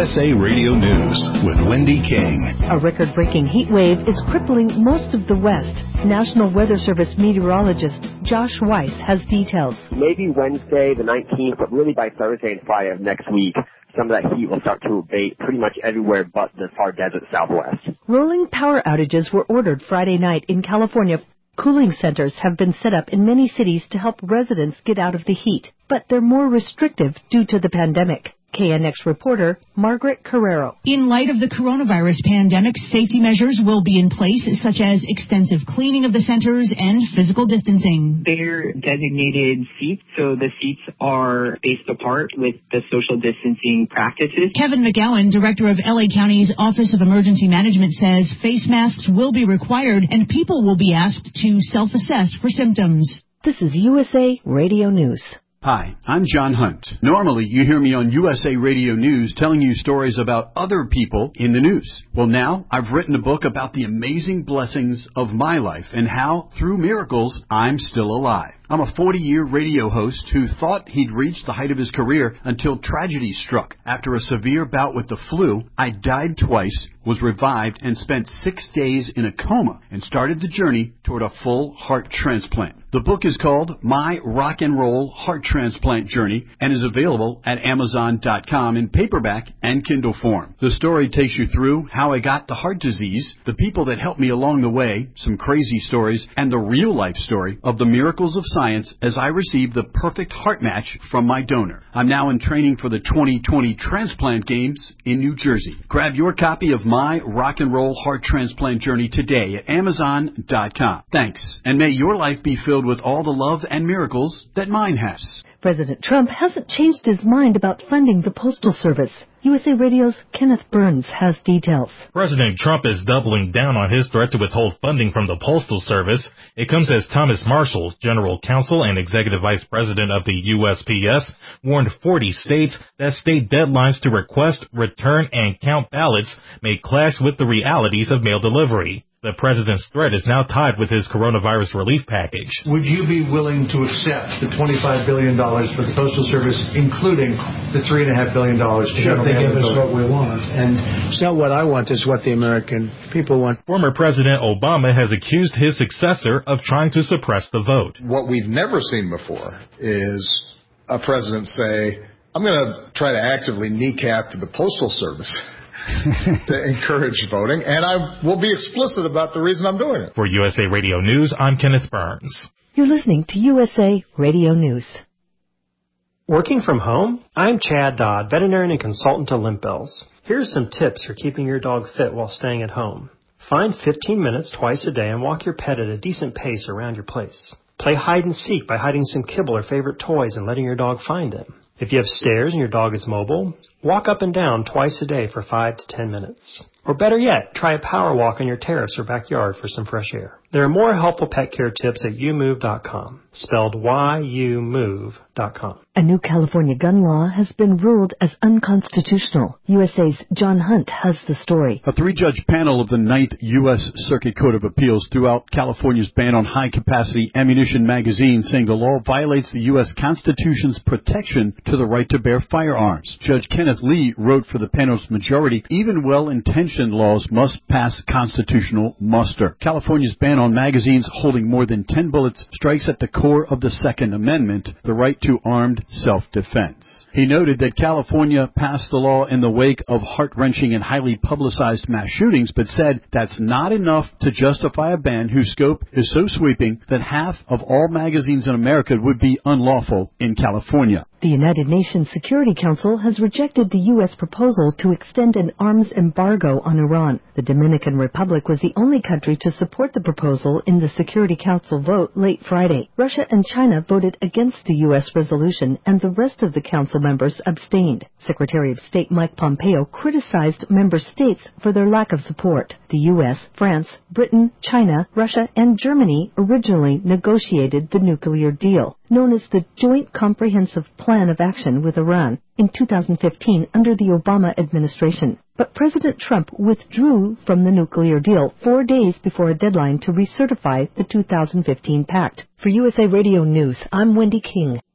USA Radio News with Wendy King. A record-breaking heat wave is crippling most of the West. National Weather Service meteorologist Josh Weiss has details. Maybe Wednesday the 19th, but really by Thursday and Friday of next week, some of that heat will start to abate pretty much everywhere but the far desert Southwest. Rolling power outages were ordered Friday night in California. Cooling centers have been set up in many cities to help residents get out of the heat, but they're more restrictive due to the pandemic. KNX reporter Margaret Carrero. In light of the coronavirus pandemic, safety measures will be in place, such as extensive cleaning of the centers and physical distancing. They're designated seats, so the seats are spaced apart with the social distancing practices. Kevin McGowan, director of LA County's Office of Emergency Management, says face masks will be required and people will be asked to self-assess for symptoms. This is USA Radio News. Hi, I'm John Hunt. Normally, you hear me on USA Radio News telling you stories about other people in the news. Well, now I've written a book about the amazing blessings of my life and how, through miracles, I'm still alive. I'm a 40-year radio host who thought he'd reached the height of his career until tragedy struck. After a severe bout with the flu, I died twice, was revived, and spent 6 days in a coma and started the journey toward a full heart transplant. The book is called My Rock and Roll Heart Transplant Journey and is available at Amazon.com in paperback and Kindle form. The story takes you through how I got the heart disease, the people that helped me along the way, some crazy stories, and the real-life story of the miracles of science as I received the perfect heart match from my donor. I'm now in training for the 2020 Transplant Games in New Jersey. Grab your copy of My Rock and Roll Heart Transplant Journey today at Amazon.com. Thanks, and may your life be filled with all the love and miracles that mine has. President Trump hasn't changed his mind about funding the Postal Service. USA Radio's Kenneth Burns has details. President Trump is doubling down on his threat to withhold funding from the Postal Service. It comes as Thomas Marshall, General Counsel and Executive Vice President of the USPS, warned 40 states that state deadlines to request, return, and count ballots may clash with the realities of mail delivery. The president's threat is now tied with his coronavirus relief package. Would you be willing to accept the $25 billion for the Postal Service, including the $3.5 billion to Sure, they give us what we want. And it's not what I want, it's what the American people want. Former President Obama has accused his successor of trying to suppress the vote. What we've never seen before is a president say, I'm going to try to actively kneecap the Postal Service to encourage voting, and I will be explicit about the reason I'm doing it. For USA Radio News, I'm Kenneth Burns. You're listening to USA Radio News. Working from home? I'm Chad Dodd, veterinarian and consultant to Limp Bells. Here's some tips for keeping your dog fit while staying at home. Find 15 minutes twice a day and walk your pet at a decent pace around your place. Play hide and seek by hiding some kibble or favorite toys and letting your dog find them. If you have stairs and your dog is mobile, walk up and down twice a day for 5 to 10 minutes. Or better yet, try a power walk on your terrace or backyard for some fresh air. There are more helpful pet care tips at youmove.com, spelled YOUMOVE.com. A new California gun law has been ruled as unconstitutional. USA's John Hunt has the story. A 3-judge panel of the 9th U.S. Circuit Court of Appeals threw out California's ban on high-capacity ammunition magazines, saying the law violates the U.S. Constitution's protection to the right to bear firearms. Judge Kenneth Lee wrote for the panel's majority, even well-intentioned laws must pass constitutional muster. California's ban on magazines holding more than 10 bullets strikes at the core of the Second Amendment, the right to armed self-defense. He noted that California passed the law in the wake of heart-wrenching and highly publicized mass shootings, but said that's not enough to justify a ban whose scope is so sweeping that half of all magazines in America would be unlawful in California. The United Nations Security Council has rejected the U.S. proposal to extend an arms embargo on Iran. The Dominican Republic was the only country to support the proposal in the Security Council vote late Friday. Russia and China voted against the U.S. resolution, and the rest of the Council members abstained. Secretary of State Mike Pompeo criticized member states for their lack of support. The U.S., France, Britain, China, Russia, and Germany originally negotiated the nuclear deal, known as the Joint Comprehensive Plan of Action with Iran, in 2015 under the Obama administration. But President Trump withdrew from the nuclear deal 4 days before a deadline to recertify the 2015 pact. For USA Radio News, I'm Wendy King.